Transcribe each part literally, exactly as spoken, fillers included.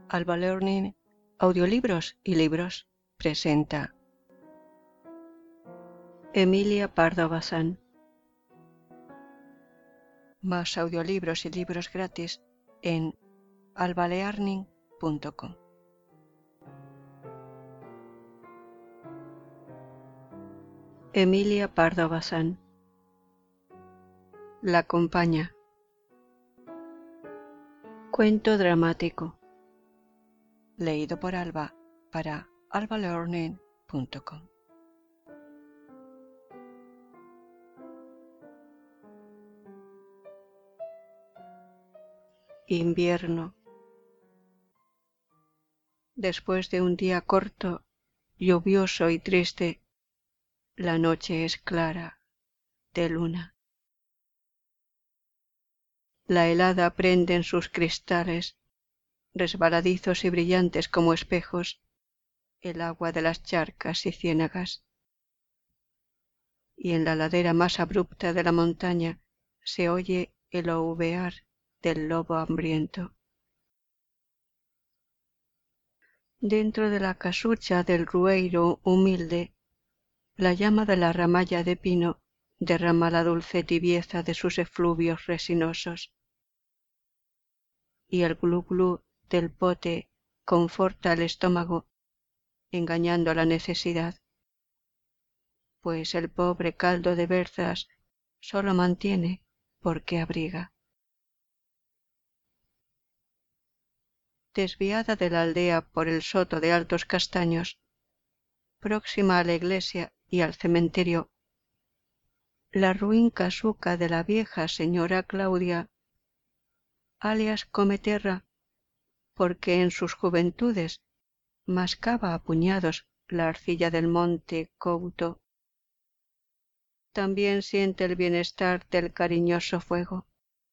Alba Learning, Audiolibros y Libros presenta Emilia Pardo Bazán. Más audiolibros y libros gratis en alba learning punto com. Emilia Pardo Bazán. La compañía. Cuento dramático. Leído por Alba para alba learning punto com. Invierno. Después de un día corto, lluvioso y triste, la noche es clara, de luna. La helada prende en sus cristales, resbaladizos y brillantes como espejos, el agua de las charcas y ciénagas. Y en la ladera más abrupta de la montaña se oye el ahuevar del lobo hambriento. Dentro de la casucha del rueiro humilde, la llama de la ramalla de pino derrama la dulce tibieza de sus efluvios resinosos, y el glu glu del pote conforta el estómago, engañando a la necesidad, pues el pobre caldo de berzas sólo mantiene porque abriga. Desviada de la aldea por el soto de altos castaños, próxima a la iglesia y al cementerio, la ruin casuca de la vieja señora Claudia, alias Cometerra, porque en sus juventudes mascaba a puñados la arcilla del monte Couto, también siente el bienestar del cariñoso fuego.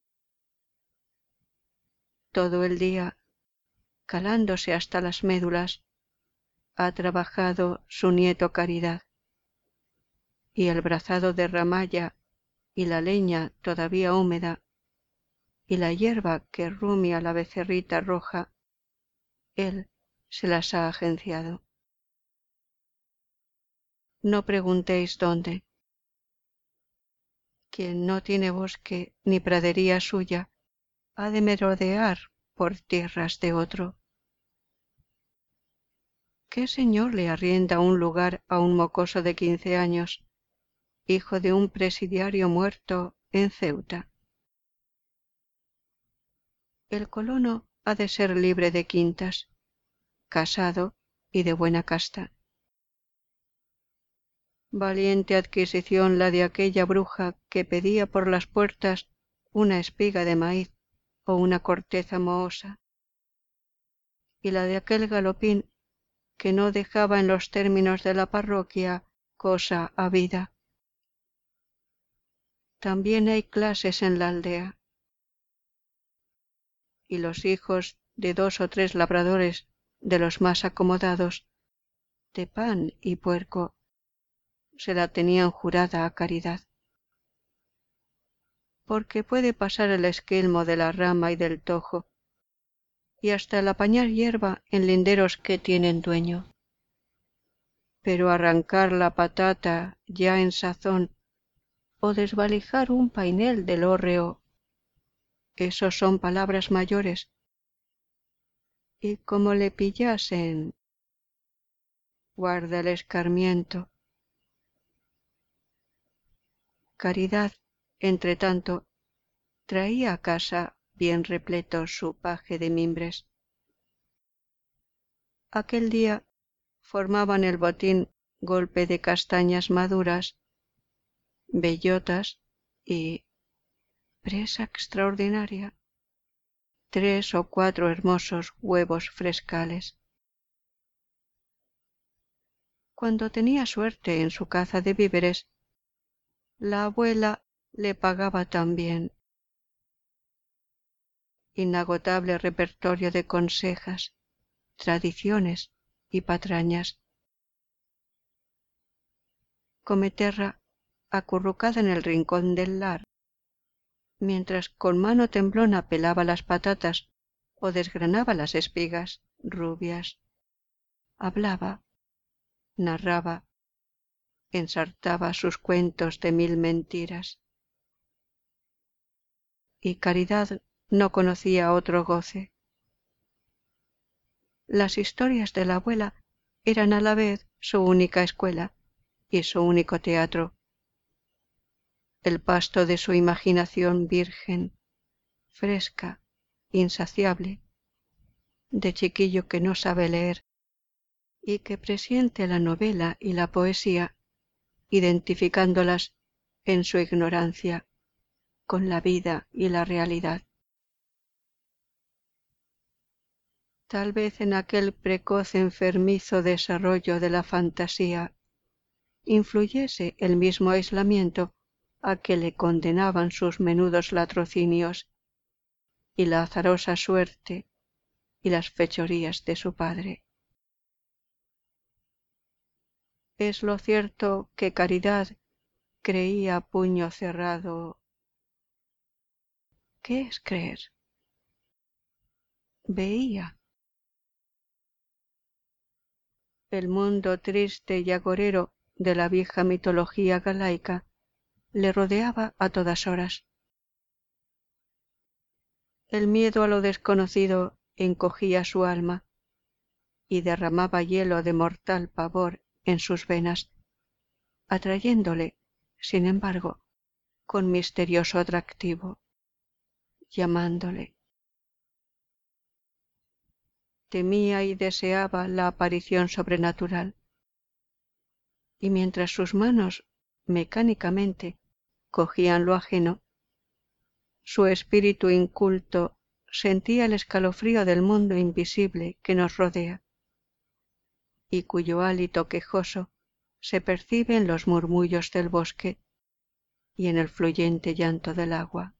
Todo el día, calándose hasta las médulas, ha trabajado su nieto Caridad, y el brazado de ramalla y la leña todavía húmeda y la hierba que rumia la becerrita roja, él se las ha agenciado. No preguntéis dónde. Quien no tiene bosque ni pradería suya ha de merodear por tierras de otro. ¿Qué señor le arrienda un lugar a un mocoso de quince años, hijo de un presidiario muerto en Ceuta? El colono ha de ser libre de quintas, casado y de buena casta. Valiente adquisición la de aquella bruja que pedía por las puertas una espiga de maíz o una corteza mohosa, y la de aquel galopín que no dejaba en los términos de la parroquia cosa habida. También hay clases en la aldea, y los hijos de dos o tres labradores de los más acomodados, de pan y puerco, se la tenían jurada a Caridad, porque puede pasar el esquilmo de la rama y del tojo, y hasta el apañar hierba en linderos que tienen dueño. Pero arrancar la patata ya en sazón o desvalijar un painel del hórreo, esos son palabras mayores, y como le pillasen, guarda el escarmiento. Caridad, entre tanto, traía a casa bien repleto su paje de mimbres. Aquel día formaban el botín golpe de castañas maduras, bellotas y, presa extraordinaria, tres o cuatro hermosos huevos frescales. Cuando tenía suerte en su caza de víveres, la abuela le pagaba también. Inagotable repertorio de consejas, tradiciones y patrañas. Cometerra, acurrucada en el rincón del lar, mientras con mano temblona pelaba las patatas o desgranaba las espigas rubias, hablaba, narraba, ensartaba sus cuentos de mil mentiras. Y Caridad no conocía otro goce. Las historias de la abuela eran a la vez su única escuela y su único teatro, el pasto de su imaginación virgen, fresca, insaciable, de chiquillo que no sabe leer y que presiente la novela y la poesía, identificándolas en su ignorancia con la vida y la realidad. Tal vez en aquel precoz enfermizo desarrollo de la fantasía influyese el mismo aislamiento a que le condenaban sus menudos latrocinios y la azarosa suerte y las fechorías de su padre. Es lo cierto que Caridad creía a puño cerrado. ¿Qué es creer? Veía. El mundo triste y agorero de la vieja mitología galaica le rodeaba a todas horas. El miedo a lo desconocido encogía su alma y derramaba hielo de mortal pavor en sus venas, atrayéndole, sin embargo, con misterioso atractivo, llamándole. Temía y deseaba la aparición sobrenatural, y mientras sus manos mecánicamente cogían lo ajeno, su espíritu inculto sentía el escalofrío del mundo invisible que nos rodea y cuyo hálito quejoso se percibe en los murmullos del bosque y en el fluyente llanto del agua.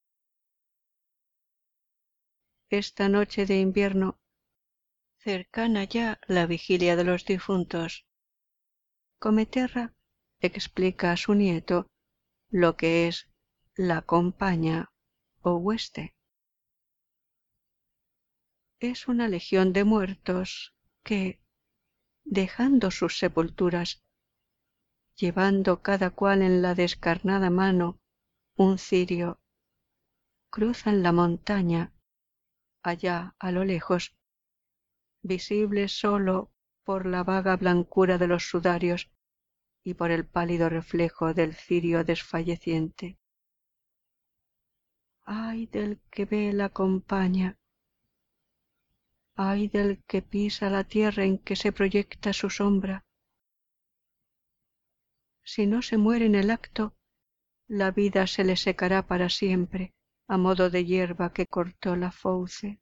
Esta noche de invierno, cercana ya la vigilia de los difuntos, Cometerra explica a su nieto lo que es la compaña o hueste. Es una legión de muertos que, dejando sus sepulturas, llevando cada cual en la descarnada mano un cirio, cruzan la montaña, allá a lo lejos, visibles sólo por la vaga blancura de los sudarios y por el pálido reflejo del cirio desfalleciente. Ay del que ve la compaña, ay del que pisa la tierra en que se proyecta su sombra. Si no se muere en el acto, la vida se le secará para siempre, a modo de hierba que cortó la fauce.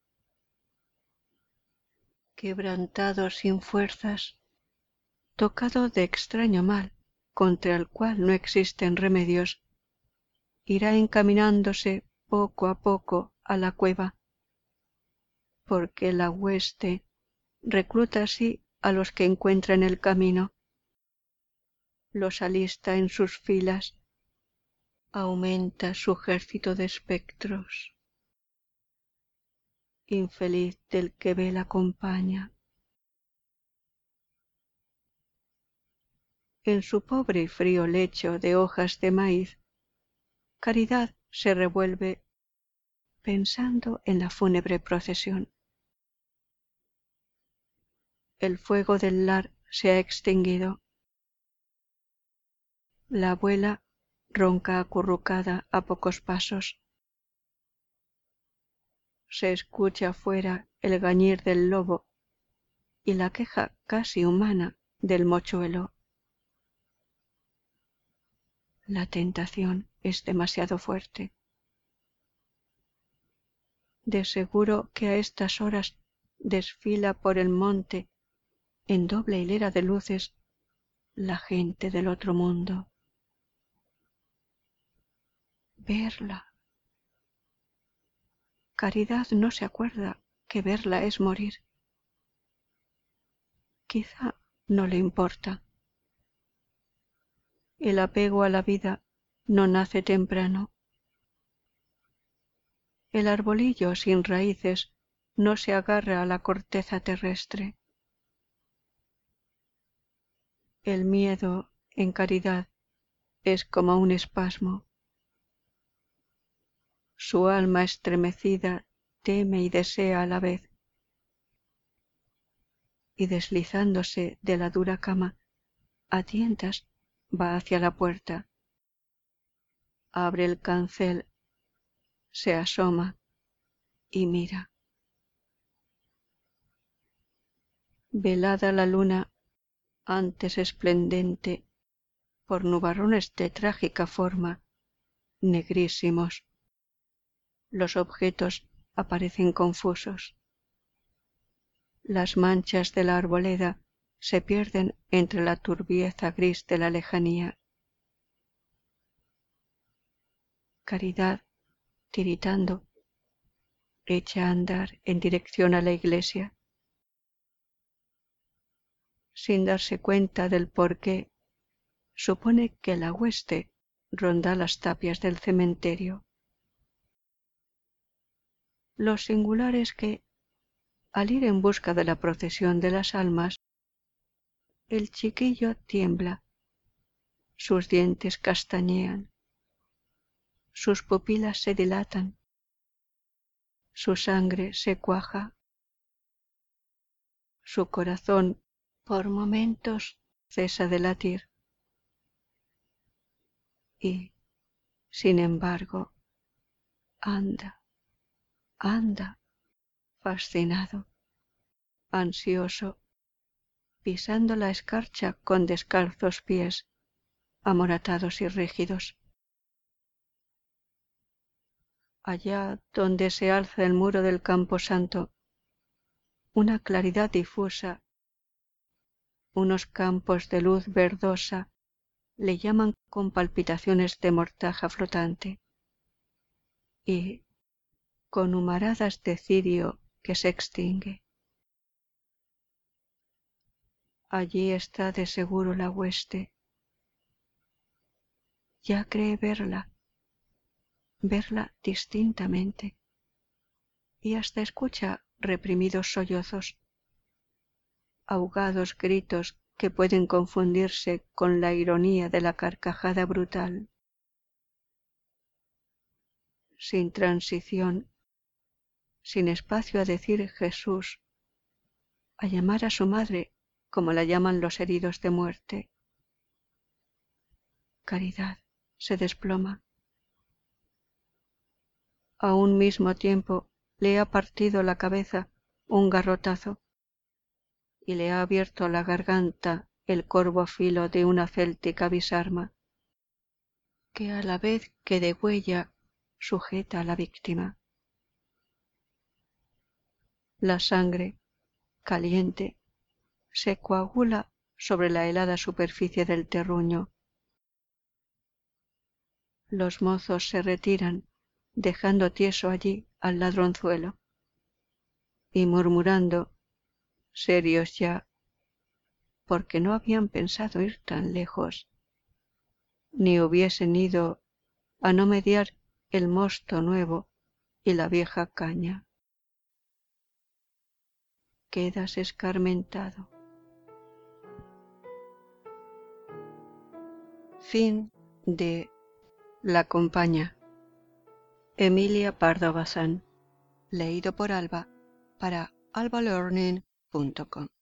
Quebrantado sin fuerzas, tocado de extraño mal, contra el cual no existen remedios, irá encaminándose poco a poco a la cueva, porque la hueste recluta así a los que encuentra en el camino, los alista en sus filas, aumenta su ejército de espectros. Infeliz del que ve la compaña. En su pobre y frío lecho de hojas de maíz, Caridad se revuelve pensando en la fúnebre procesión. El fuego del lar se ha extinguido. La abuela ronca acurrucada a pocos pasos. Se escucha fuera el gañir del lobo y la queja casi humana del mochuelo. La tentación es demasiado fuerte. De seguro que a estas horas desfila por el monte en doble hilera de luces la gente del otro mundo. Verla. Caridad no se acuerda que verla es morir. Quizá no le importa. El apego a la vida no nace temprano. El arbolillo sin raíces no se agarra a la corteza terrestre. El miedo, en Caridad, es como un espasmo. Su alma estremecida teme y desea a la vez, y deslizándose de la dura cama, a tientas va hacia la puerta. Abre el cancel, se asoma y mira. Velada la luna, antes esplendente, por nubarrones de trágica forma, negrísimos. Los objetos aparecen confusos. Las manchas de la arboleda se pierden entre la turbieza gris de la lejanía. Caridad, tiritando, echa a andar en dirección a la iglesia. Sin darse cuenta del porqué, supone que la hueste ronda las tapias del cementerio. Lo singular es que, al ir en busca de la procesión de las almas, el chiquillo tiembla, sus dientes castañean, sus pupilas se dilatan, su sangre se cuaja, su corazón por momentos cesa de latir y, sin embargo, anda, anda, fascinado, ansioso, pisando la escarcha con descalzos pies, amoratados y rígidos. Allá donde se alza el muro del camposanto, una claridad difusa, unos campos de luz verdosa le llaman con palpitaciones de mortaja flotante, y, con humaradas de cirio que se extingue, allí está de seguro la hueste. Ya cree verla, verla distintamente, y hasta escucha reprimidos sollozos, ahogados gritos que pueden confundirse con la ironía de la carcajada brutal. Sin transición, sin espacio a decir Jesús, a llamar a su madre como la llaman los heridos de muerte. Caridad se desploma. A un mismo tiempo le ha partido la cabeza un garrotazo y le ha abierto la garganta el corvo filo de una céltica bisarma, que a la vez que degüella sujeta a la víctima. La sangre, caliente, se coagula sobre la helada superficie del terruño. Los mozos se retiran, dejando tieso allí al ladronzuelo, y murmurando, serios ya, porque no habían pensado ir tan lejos, ni hubiesen ido a no mediar el mosto nuevo y la vieja caña. Quedas escarmentado. Fin de La compañía. Emilia Pardo Bazán. Leído por Alba para alba learning punto com.